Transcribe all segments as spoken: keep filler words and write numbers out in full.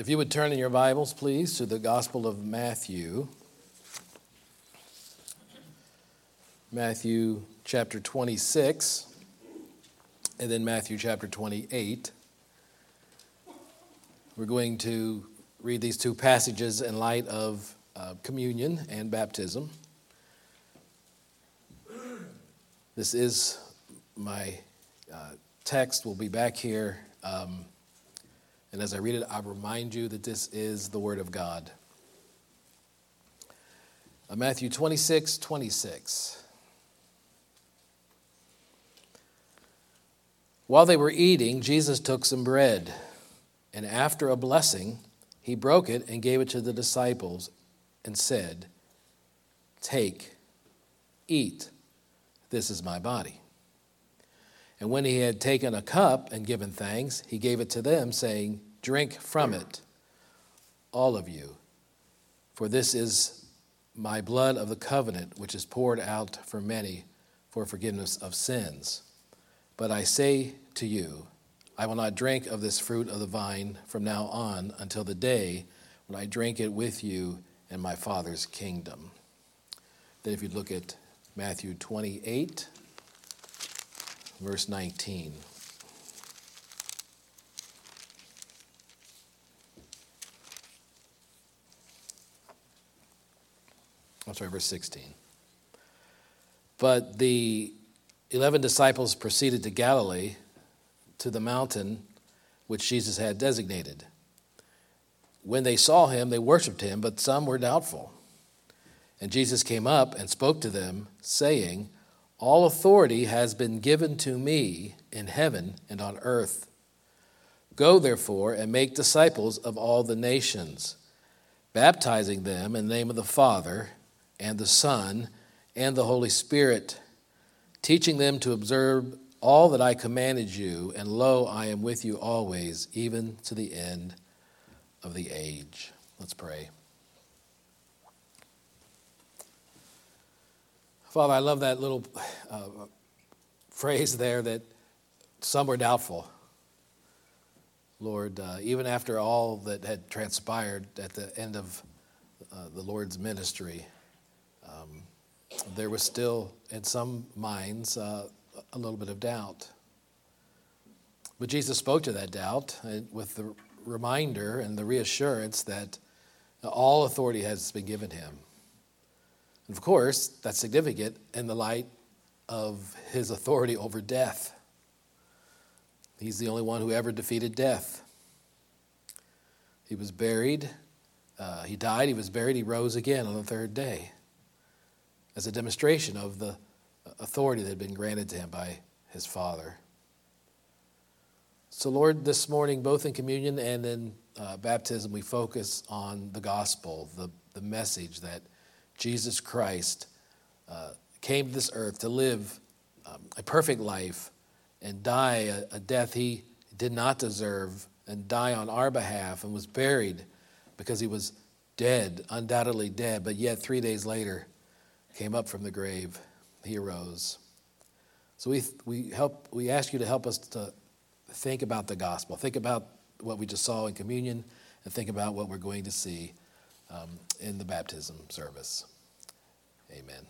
If you would turn in your Bibles, please, to the Gospel of Matthew. Matthew chapter twenty-six, and then Matthew chapter twenty-eight. We're going to read these two passages in light of uh, communion and baptism. This is my uh, text. We'll be back here. Um, and as I read it, I remind you that this is the Word of God. Uh, Matthew twenty-six, twenty-six. While they were eating, Jesus took some bread, and after a blessing, he broke it and gave it to the disciples and said, "Take, eat, this is my body." And when he had taken a cup and given thanks, he gave it to them, saying, "Drink from it, all of you, for this is my blood of the covenant, which is poured out for many for forgiveness of sins. But I say to you, I will not drink of this fruit of the vine from now on until the day when I drink it with you in my Father's kingdom." Then if you look at Matthew twenty-eight, verse nineteen. I'm sorry, verse sixteen. But the eleven disciples proceeded to Galilee, to the mountain which Jesus had designated. When they saw him, they worshipped him, but some were doubtful. And Jesus came up and spoke to them, saying, "All authority has been given to me in heaven and on earth. Go, therefore, and make disciples of all the nations, baptizing them in the name of the Father and the Son and the Holy Spirit, teaching them to observe all that I commanded you, and lo, I am with you always, even to the end of the age." Let's pray. Father, I love that little uh, phrase there that some were doubtful. Lord, uh, even after all that had transpired at the end of uh, the Lord's ministry, um, there was still, in some minds, uh, a little bit of doubt. But Jesus spoke to that doubt with the reminder and the reassurance that all authority has been given him. And of course, that's significant in the light of his authority over death. He's the only one who ever defeated death. He was buried, uh, he died, he was buried, he rose again on the third day as a demonstration of the authority that had been granted to him by his Father. So Lord, this morning, both in communion and in uh, baptism, we focus on the gospel, the, the message that Jesus Christ uh, came to this earth to live um, a perfect life and die a, a death he did not deserve, and die on our behalf, and was buried because he was dead, undoubtedly dead, but yet three days later came up from the grave. He arose. So we we help we ask you to help us to think about the gospel, think about what we just saw in communion, and think about what we're going to see um, in the baptism service. Amen.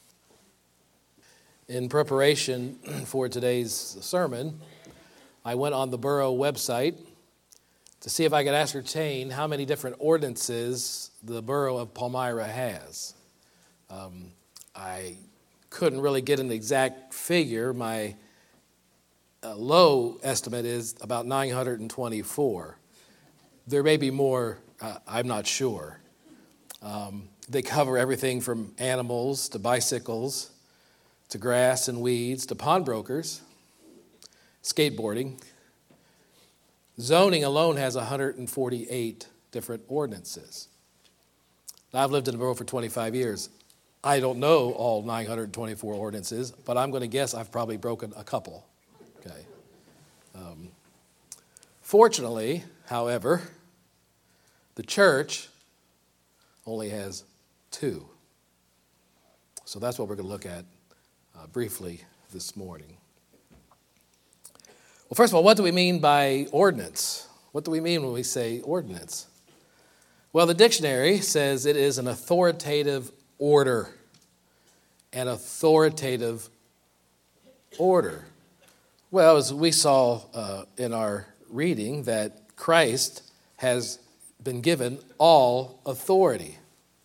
In preparation for today's sermon, I went on the borough website to see if I could ascertain how many different ordinances the borough of Palmyra has. Um, I couldn't really get an exact figure. My uh, low estimate is about nine hundred twenty-four. There may be more, uh, I'm not sure. Um, they cover everything from animals to bicycles to grass and weeds to pawnbrokers, skateboarding. Zoning alone has one hundred forty-eight different ordinances. Now, I've lived in the borough for twenty-five years. I don't know all nine hundred twenty-four ordinances, but I'm going to guess I've probably broken a couple. Okay. Um, fortunately, however, the church only has two. So that's what we're going to look at uh, briefly this morning. Well, first of all, what do we mean by ordinance? What What do we mean when we say ordinance? Well, the dictionary says it is an authoritative order. An authoritative order. Well, as we saw uh, in our reading, that Christ has been given all authority.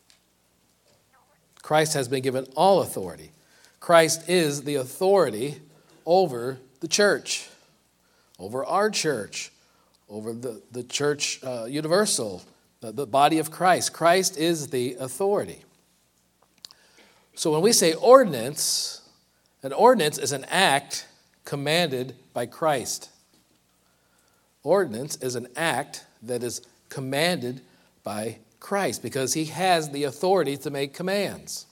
Christ has been given all authority. Christ is the authority over the church, over our church, over the, the church uh, universal, the, the body of Christ. Christ is the authority. So when we say ordinance, an ordinance is an act commanded by Christ. Ordinance is an act that is commanded by Christ because he has the authority to make commands.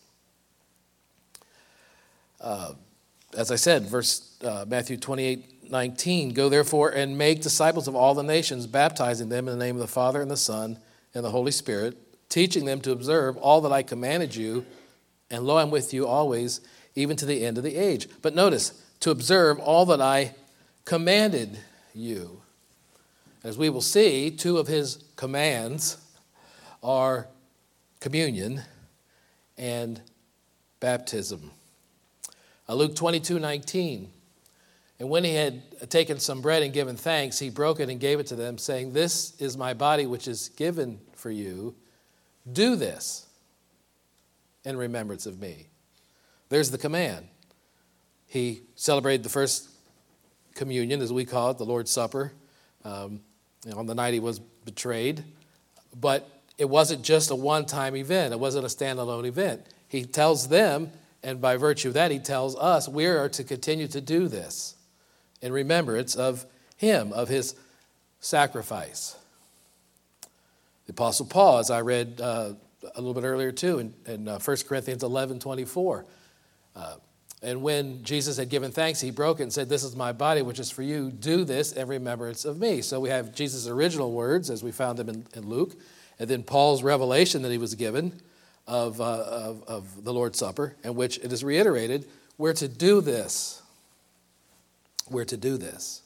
Uh, as I said, verse uh, Matthew twenty-eight nineteen, go therefore and make disciples of all the nations, baptizing them in the name of the Father and the Son and the Holy Spirit, teaching them to observe all that I commanded you, and lo, I'm with you always, even to the end of the age. But notice, to observe all that I commanded you. As we will see, two of his commands are communion and baptism. Uh, Luke twenty-two nineteen, and when he had taken some bread and given thanks, he broke it and gave it to them, saying, this is my body which is given for you. Do this in remembrance of me. There's the command. He celebrated the first communion, as we call it, the Lord's Supper, um, you know, on the night he was betrayed. But it wasn't just a one-time event. It wasn't a standalone event. He tells them, and by virtue of that, he tells us, we are to continue to do this in remembrance of him, of his sacrifice. The Apostle Paul, as I read uh, a little bit earlier too, in, in uh, First Corinthians eleven twenty-four, uh, and when Jesus had given thanks, he broke it and said, this is my body, which is for you. Do this in remembrance of me. So we have Jesus' original words, as we found them in, in Luke, and then Paul's revelation that he was given of, uh, of, of the Lord's Supper, in which it is reiterated, we're to do this. We're to do this.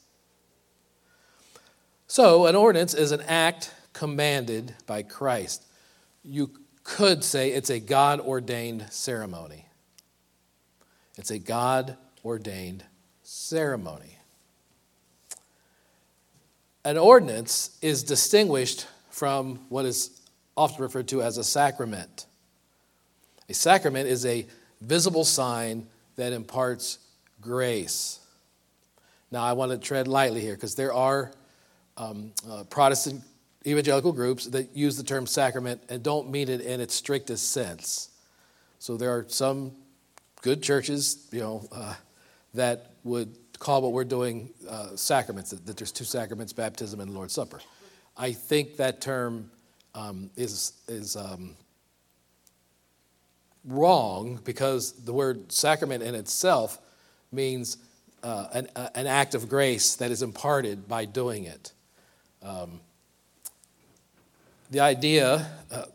So an ordinance is an act commanded by Christ. You could say it's a God-ordained ceremony. It's a God-ordained ceremony. An ordinance is distinguished from what is often referred to as a sacrament. A sacrament is a visible sign that imparts grace. Now, I want to tread lightly here because there are um, uh, Protestant evangelical groups that use the term sacrament and don't mean it in its strictest sense. So there are some good churches, you know, uh, that would call what we're doing uh, sacraments, that, that there's two sacraments, baptism and the Lord's Supper. I think that term um, is, is um, wrong because the word sacrament in itself means uh, an, uh, an act of grace that is imparted by doing it. Um, the idea uh,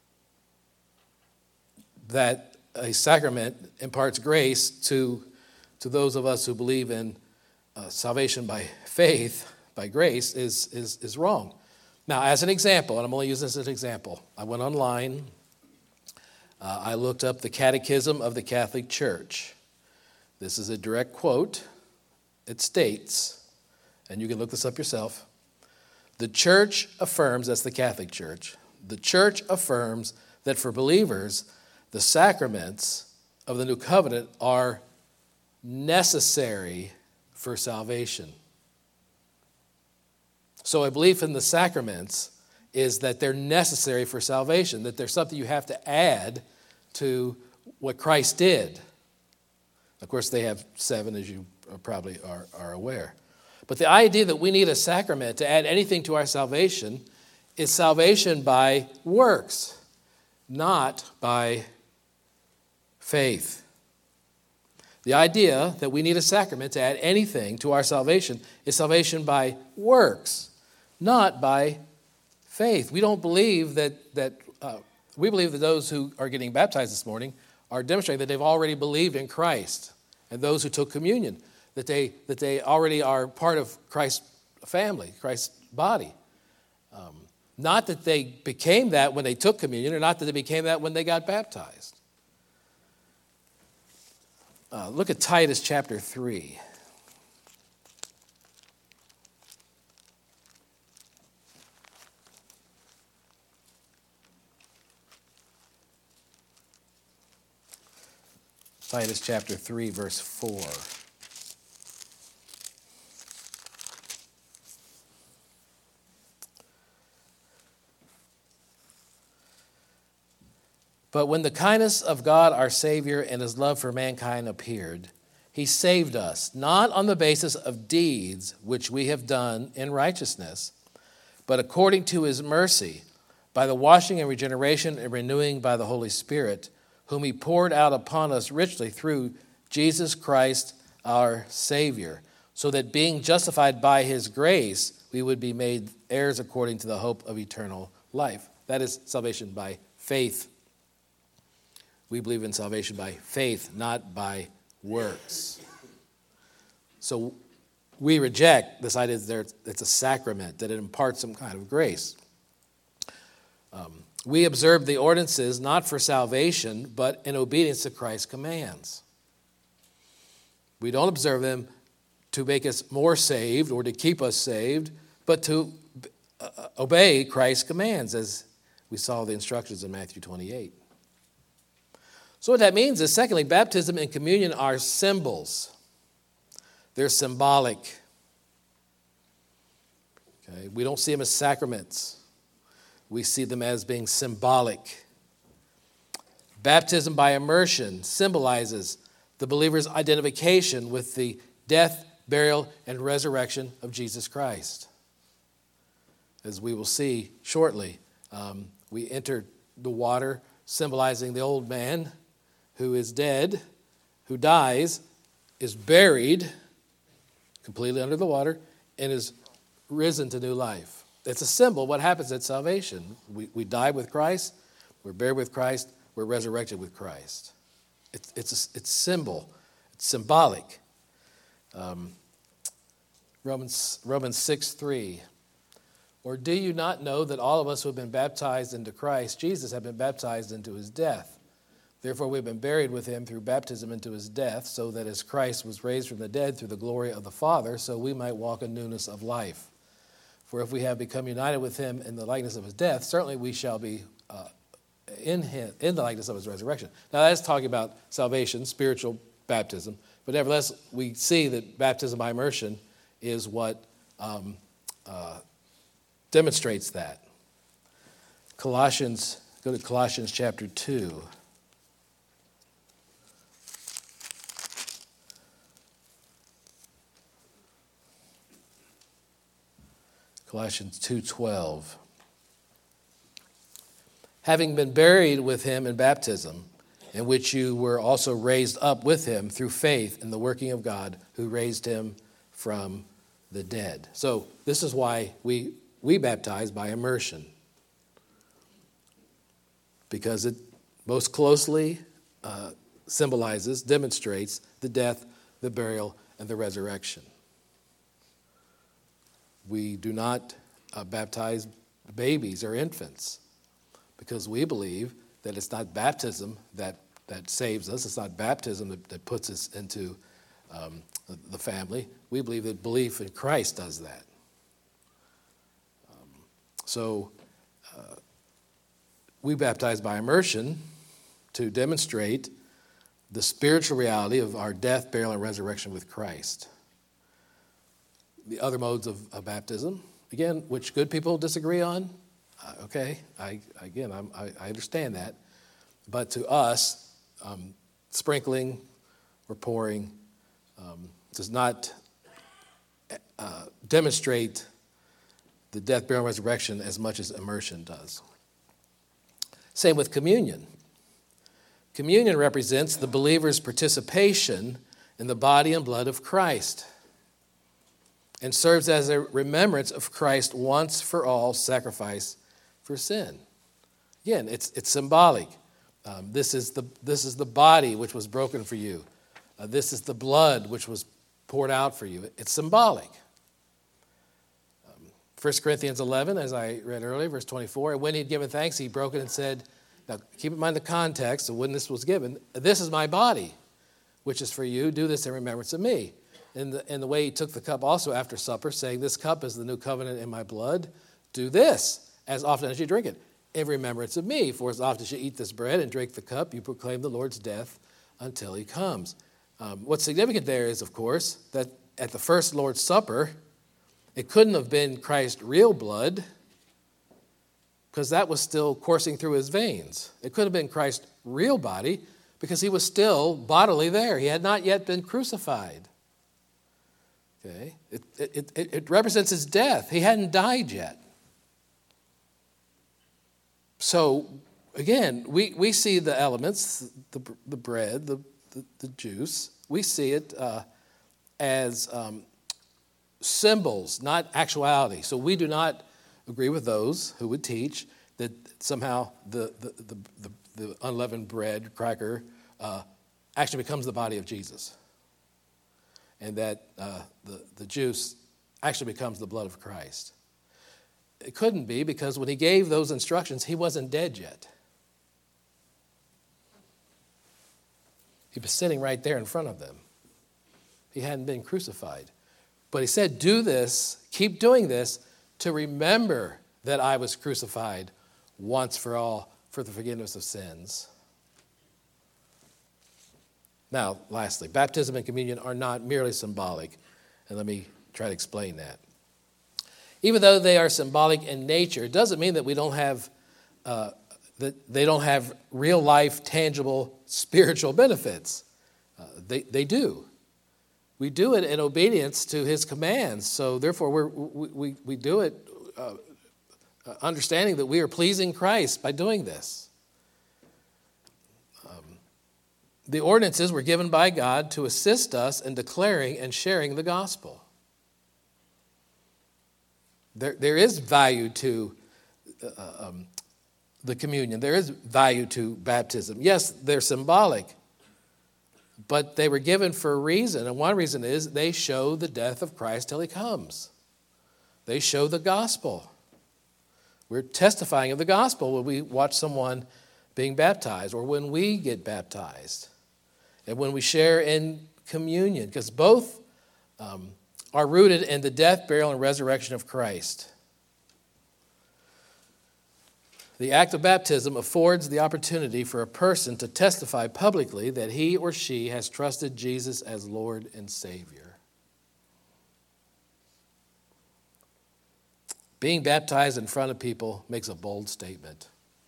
that a sacrament imparts grace to, to those of us who believe in uh, salvation by faith, by grace, is, is, is wrong. Now, as an example, and I'm only using this as an example, I went online, uh, I looked up the Catechism of the Catholic Church. This is a direct quote. It states, and you can look this up yourself, the Church affirms, that's the Catholic Church, the Church affirms that for believers, the sacraments of the New Covenant are necessary for salvation. So a belief in the sacraments is that they're necessary for salvation, that there's something you have to add to what Christ did. Of course, they have seven, as you probably are, are aware. But the idea that we need a sacrament to add anything to our salvation is salvation by works, not by faith. The idea that we need a sacrament to add anything to our salvation is salvation by works, not by faith. We don't believe that, that uh, we believe that those who are getting baptized this morning are demonstrating that they've already believed in Christ, and those who took communion, that they, that they already are part of Christ's family, Christ's body. Um, not that they became that when they took communion, or not that they became that when they got baptized. Uh, look at Titus chapter three. Titus chapter three, verse four. But when the kindness of God our Savior and his love for mankind appeared, he saved us, not on the basis of deeds which we have done in righteousness, but according to his mercy, by the washing and regeneration and renewing by the Holy Spirit, whom he poured out upon us richly through Jesus Christ our Savior, so that being justified by his grace, we would be made heirs according to the hope of eternal life. That is salvation by faith. We believe in salvation by faith, not by works. So we reject this idea that it's a sacrament, that it imparts some kind of grace. Um, we observe the ordinances not for salvation, but in obedience to Christ's commands. We don't observe them to make us more saved or to keep us saved, but to uh, obey Christ's commands, as we saw the instructions in Matthew twenty-eight. So what that means is, secondly, baptism and communion are symbols. They're symbolic. Okay? We don't see them as sacraments. We see them as being symbolic. Baptism by immersion symbolizes the believer's identification with the death, burial, and resurrection of Jesus Christ. As we will see shortly, um, we enter the water symbolizing the old man who is dead, who dies, is buried completely under the water, and is risen to new life. It's a symbol of what happens at salvation. We, we die with Christ, we're buried with Christ, we're resurrected with Christ. It's it's a, it's symbol, it's symbolic. Um, Romans Romans six three. Or do you not know that all of us who have been baptized into Christ Jesus have been baptized into his death? Therefore, we've been buried with him through baptism into his death, so that as Christ was raised from the dead through the glory of the Father, so we might walk in newness of life. For if we have become united with him in the likeness of his death, certainly we shall be uh, in him, in the likeness of his resurrection. Now, that's talking about salvation, spiritual baptism. But nevertheless, we see that baptism by immersion is what um, uh, demonstrates that. Colossians, go to Colossians chapter two. Colossians two twelve. Having been buried with him in baptism, in which you were also raised up with him through faith in the working of God who raised him from the dead. So this is why we, we baptize by immersion, because it most closely uh, symbolizes, demonstrates the death, the burial, and the resurrection. We do not uh, baptize babies or infants because we believe that it's not baptism that, that saves us. It's not baptism that, that puts us into um, the family. We believe that belief in Christ does that. Um, so uh, we baptize by immersion to demonstrate the spiritual reality of our death, burial, and resurrection with Christ. The other modes of, of baptism, again, which good people disagree on, uh, okay, I, again, I'm, I, I understand that. But to us, um, sprinkling or pouring um, does not uh, demonstrate the death, burial, and resurrection as much as immersion does. Same with communion. Communion represents the believer's participation in the body and blood of Christ, and serves as a remembrance of Christ's once for all sacrifice for sin. Again, it's it's symbolic. Um, this is the this is the body which was broken for you. Uh, this is the blood which was poured out for you. It's symbolic. Um, First Corinthians eleven, as I read earlier, verse twenty-four, and when he had given thanks, he broke it and said, now keep in mind the context of when this was given, this is my body, which is for you, do this in remembrance of me. And the, and the way he took the cup also after supper, saying, this cup is the new covenant in my blood, do this as often as you drink it, in remembrance of me. For as often as you eat this bread and drink the cup, you proclaim the Lord's death until he comes. Um, what's significant there is, of course, that at the first Lord's Supper, it couldn't have been Christ's real blood, because that was still coursing through his veins. It could have been Christ's real body, because he was still bodily there. He had not yet been crucified. Okay, it, it, it, it represents his death. He hadn't died yet. So, again, we, we see the elements, the, the bread, the, the, the juice. We see it uh, as um, symbols, not actuality. So we do not agree with those who would teach that somehow the, the, the, the, the unleavened bread, cracker, uh, actually becomes the body of Jesus. And that uh, the, the juice actually becomes the blood of Christ. It couldn't be, because when he gave those instructions, he wasn't dead yet. He was sitting right there in front of them. He hadn't been crucified. But he said, do this, keep doing this, to remember that I was crucified once for all for the forgiveness of sins. Now, lastly, baptism and communion are not merely symbolic. And let me try to explain that. Even though they are symbolic in nature, it doesn't mean that we don't have, uh, that they don't have real life, tangible, spiritual benefits. Uh, they, they do. We do it in obedience to his commands. So therefore, we're, we, we, we do it uh, understanding that we are pleasing Christ by doing this. Um, the ordinances were given by God to assist us in declaring and sharing the gospel. There, there is value to uh, um, the communion. There is value to baptism. Yes, they're symbolic, but they were given for a reason. And one reason is they show the death of Christ till he comes. They show the gospel. We're testifying of the gospel when we watch someone being baptized or when we get baptized and when we share in communion, because both um, are rooted in the death, burial, and resurrection of Christ. The act of baptism affords the opportunity for a person to testify publicly that he or she has trusted Jesus as Lord and Savior. Being baptized in front of people makes a bold statement.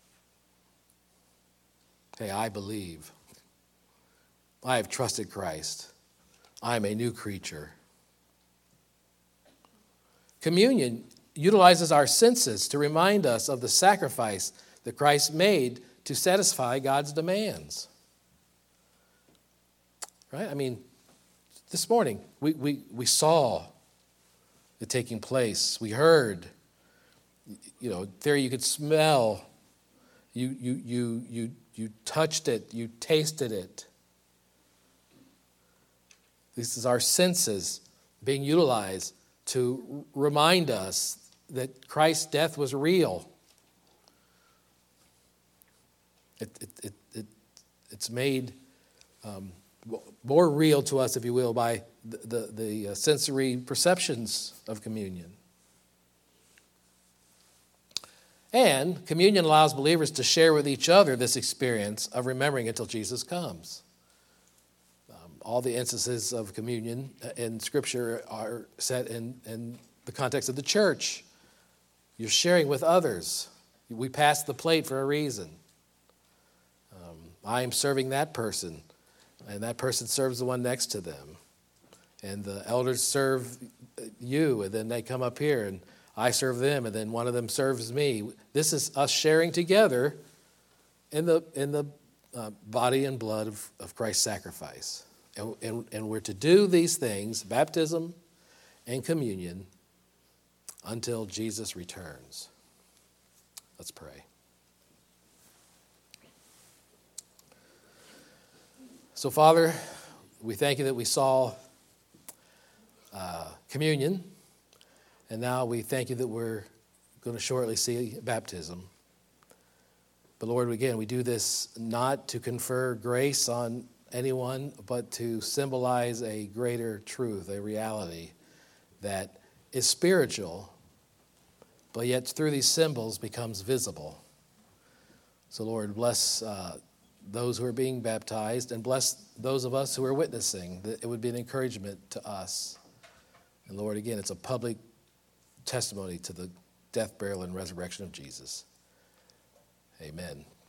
Hey, I believe. I have trusted Christ. I am a new creature. Communion utilizes our senses to remind us of the sacrifice that Christ made to satisfy God's demands. Right? I mean, this morning we, we, we saw it taking place. We heard, you know, there you could smell. You, you, you, you, you touched it. You tasted it. This is our senses being utilized to remind us that Christ's death was real. It, it, it, it, it's made um, more real to us, if you will, by the, the, the sensory perceptions of communion. And communion allows believers to share with each other this experience of remembering until Jesus comes. All the instances of communion in Scripture are set in, in the context of the church. You're sharing with others. We pass the plate for a reason. Um, I am serving that person, and that person serves the one next to them. And the elders serve you, and then they come up here, and I serve them, and then one of them serves me. This is us sharing together in the, in the uh, body and blood of, of Christ's sacrifice. And, and, and we're to do these things, baptism and communion, until Jesus returns. Let's pray. So, Father, we thank you that we saw uh, communion, And now we thank you that we're going to shortly see baptism. But Lord, again, we do this not to confer grace on anyone, but to symbolize a greater truth, a reality that is spiritual, but yet through these symbols becomes visible. So Lord, bless uh, those who are being baptized, and bless those of us who are witnessing, that it would be an encouragement to us. And Lord, again, it's a public testimony to the death, burial, and resurrection of Jesus. Amen.